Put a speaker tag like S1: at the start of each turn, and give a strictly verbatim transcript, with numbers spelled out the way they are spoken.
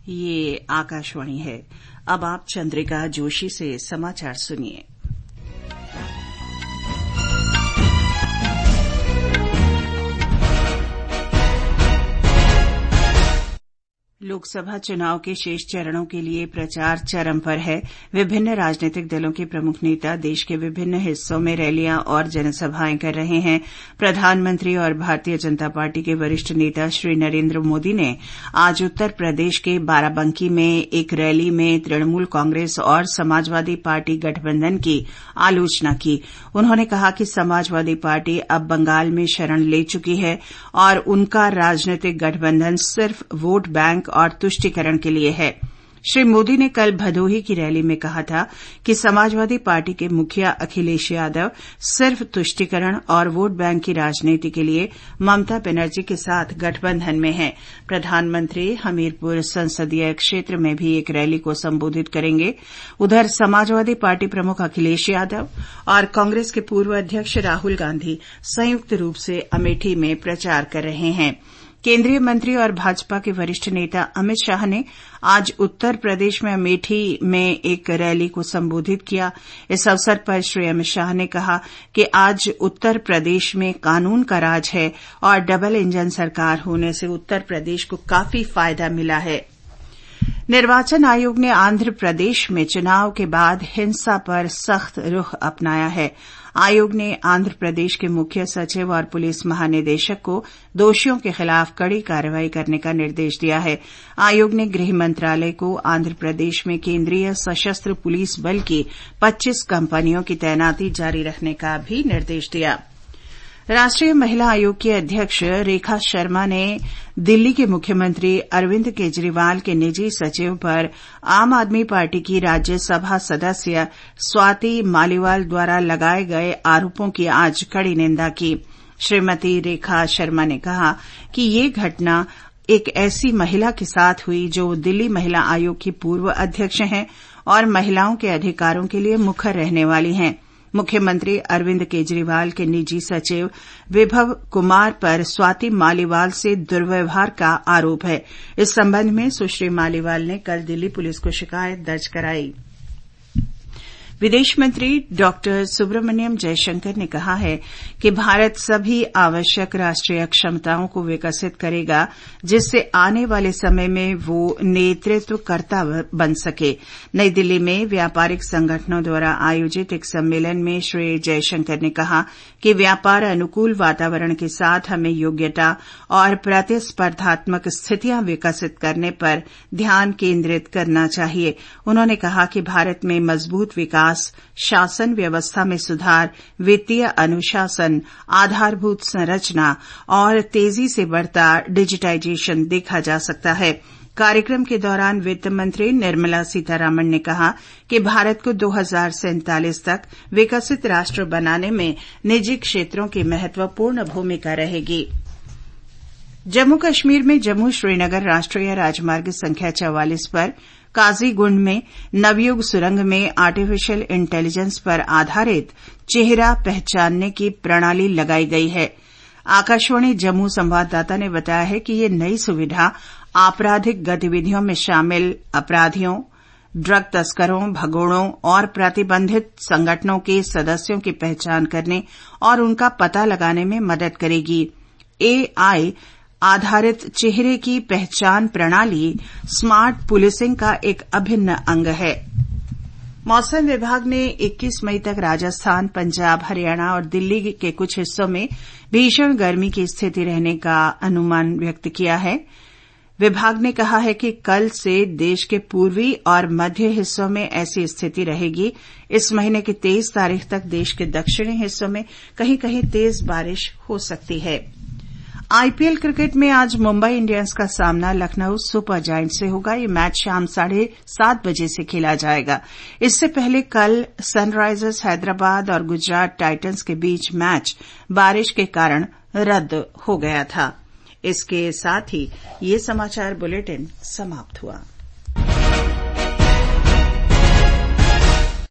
S1: ये आकाशवाणी है। अब आप चंद्रिका जोशी से समाचार सुनिए। लोकसभा चुनाव के शेष चरणों के लिए प्रचार चरम पर है। विभिन्न राजनीतिक दलों के प्रमुख नेता देश के विभिन्न हिस्सों में रैलियां और जनसभाएं कर रहे हैं। प्रधानमंत्री और भारतीय जनता पार्टी के वरिष्ठ नेता श्री नरेंद्र मोदी ने आज उत्तर प्रदेश के बाराबंकी में एक रैली में तृणमूल कांग्रेस और समाजवादी पार्टी गठबंधन की आलोचना की। उन्होंने कहा कि समाजवादी पार्टी अब बंगाल में शरण ले चुकी है और उनका राजनीतिक गठबंधन सिर्फ वोट बैंक और तुष्टीकरण के लिए है। श्री मोदी ने कल भदोही की रैली में कहा था कि समाजवादी पार्टी के मुखिया अखिलेश यादव सिर्फ तुष्टीकरण और वोट बैंक की राजनीति के लिए ममता बनर्जी के साथ गठबंधन में हैं। प्रधानमंत्री हमीरपुर संसदीय क्षेत्र में भी एक रैली को संबोधित करेंगे। उधर समाजवादी पार्टी प्रमुख अखिलेश यादव और कांग्रेस के पूर्व अध्यक्ष राहुल गांधी संयुक्त रूप से अमेठी में प्रचार कर रहे हैं। केंद्रीय मंत्री और भाजपा के वरिष्ठ नेता अमित शाह ने आज उत्तर प्रदेश में अमेठी में एक रैली को संबोधित किया। इस अवसर पर श्री अमित शाह ने कहा कि आज उत्तर प्रदेश में कानून का राज है और डबल इंजन सरकार होने से उत्तर प्रदेश को काफी फायदा मिला है। निर्वाचन आयोग ने आंध्र प्रदेश में चुनाव के बाद हिंसा पर सख्त रुख अपनाया है। आयोग ने आंध्र प्रदेश के मुख्य सचिव और पुलिस महानिदेशक को दोषियों के खिलाफ कड़ी कार्रवाई करने का निर्देश दिया है। आयोग ने गृह मंत्रालय को आंध्र प्रदेश में केंद्रीय सशस्त्र पुलिस बल की पच्चीस कंपनियों की तैनाती जारी रखने का भी निर्देश दिया। राष्ट्रीय महिला आयोग की अध्यक्ष रेखा शर्मा ने दिल्ली के मुख्यमंत्री अरविंद केजरीवाल के निजी सचिव पर आम आदमी पार्टी की राज्यसभा सदस्य स्वाति मालीवाल द्वारा लगाए गए आरोपों की आज कड़ी निंदा की। श्रीमती रेखा शर्मा ने कहा कि ये घटना एक ऐसी महिला के साथ हुई जो दिल्ली महिला आयोग की पूर्व अध्यक्ष हैं और महिलाओं के अधिकारों के लिए मुखर रहने वाली हैं। मुख्यमंत्री अरविंद केजरीवाल के निजी सचिव विभव कुमार पर स्वाति मालीवाल से दुर्व्यवहार का आरोप है। इस संबंध में सुश्री मालीवाल ने कल दिल्ली पुलिस को शिकायत दर्ज कराई। विदेश मंत्री डॉक्टर सुब्रमण्यम जयशंकर ने कहा है कि भारत सभी आवश्यक राष्ट्रीय क्षमताओं को विकसित करेगा जिससे आने वाले समय में वो नेतृत्वकर्ता बन सके। नई दिल्ली में व्यापारिक संगठनों द्वारा आयोजित एक सम्मेलन में श्री जयशंकर ने कहा कि व्यापार अनुकूल वातावरण के साथ हमें योग्यता और प्रतिस्पर्धात्मक स्थितियां विकसित करने पर ध्यान केंद्रित करना चाहिए। उन्होंने कहा कि भारत में मजबूत विकास, शासन व्यवस्था में सुधार, वित्तीय अनुशासन, आधारभूत संरचना और तेजी से बढ़ता डिजिटाइजेशन देखा जा सकता है। कार्यक्रम के दौरान वित्त मंत्री निर्मला सीतारामन ने कहा कि भारत को दो हजार सैंतालीस तक विकसित राष्ट्र बनाने में निजी क्षेत्रों की महत्वपूर्ण भूमिका रहेगी। जम्मू कश्मीर में जम्मू श्रीनगर राष्ट्रीय राजमार्ग संख्या चौवालीस पर काजीगुंड में नवयुग सुरंग में आर्टिफिशियल इंटेलिजेंस पर आधारित चेहरा पहचानने की प्रणाली लगाई गई है। आकाशवाणी जम्मू संवाददाता ने बताया है कि ये नई सुविधा आपराधिक गतिविधियों में शामिल अपराधियों, ड्रग तस्करों, भगोड़ों और प्रतिबंधित संगठनों के सदस्यों की पहचान करने और उनका पता लगाने में मदद करेगी। एआई आधारित चेहरे की पहचान प्रणाली स्मार्ट पुलिसिंग का एक अभिन्न अंग है। मौसम विभाग ने इक्कीस मई तक राजस्थान, पंजाब, हरियाणा और दिल्ली के कुछ हिस्सों में भीषण गर्मी की स्थिति रहने का अनुमान व्यक्त किया है। विभाग ने कहा है कि कल से देश के पूर्वी और मध्य हिस्सों में ऐसी स्थिति रहेगी। इस महीने की तेईस तारीख तक देश के दक्षिणी हिस्सों में कहीं कहीं तेज बारिश हो सकती है। आईपीएल क्रिकेट में आज मुंबई इंडियंस का सामना लखनऊ सुपर जायंट्स से होगा। ये मैच शाम साढ़े सात बजे से खेला जाएगा। इससे पहले कल सनराइजर्स हैदराबाद और गुजरात टाइटंस के बीच मैच बारिश के कारण रद्द हो गया था। इसके साथ ही ये समाचार बुलेटिन समाप्त हुआ।